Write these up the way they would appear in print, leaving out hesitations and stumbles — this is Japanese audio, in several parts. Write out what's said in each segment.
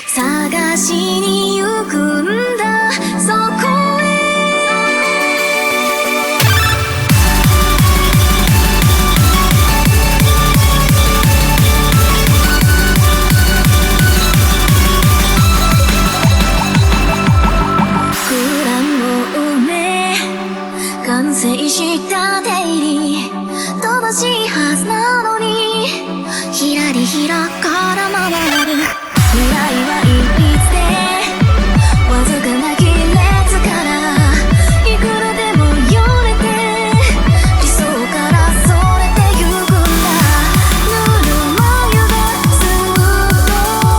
探しに行くんだそこへ空欄を埋め完成したデイリー正しいはずなのにひらりひらから回る未来はいびつでわずかな亀裂からいくらでもよれて理想からそれてゆくんだぬるま湯がずっと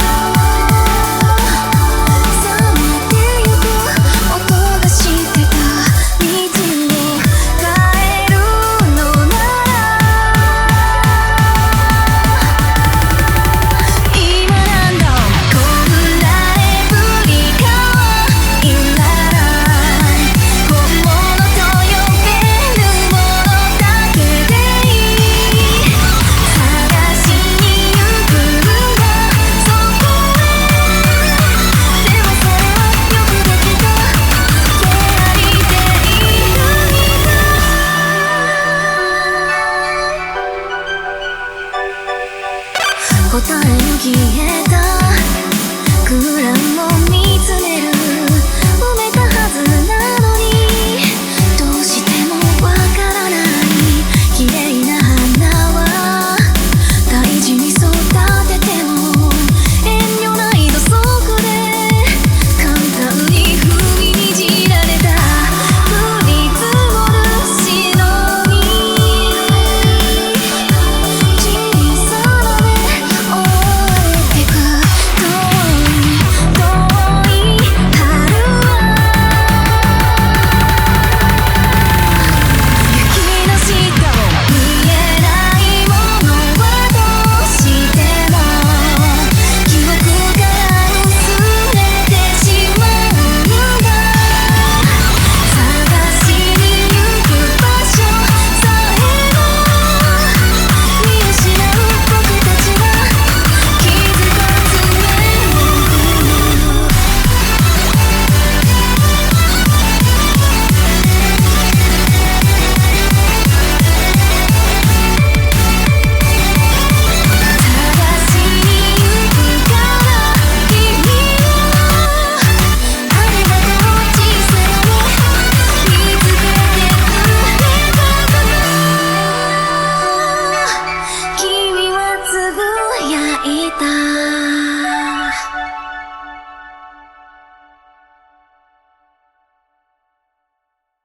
冷めてゆく音がしてた道を変えるのなら今なんだこんなエブリカはいらない本物と呼べるものだけでいい探しに行くんだそこへでもそれはよくできたフェアリーテイルみたい答えの消えた空欄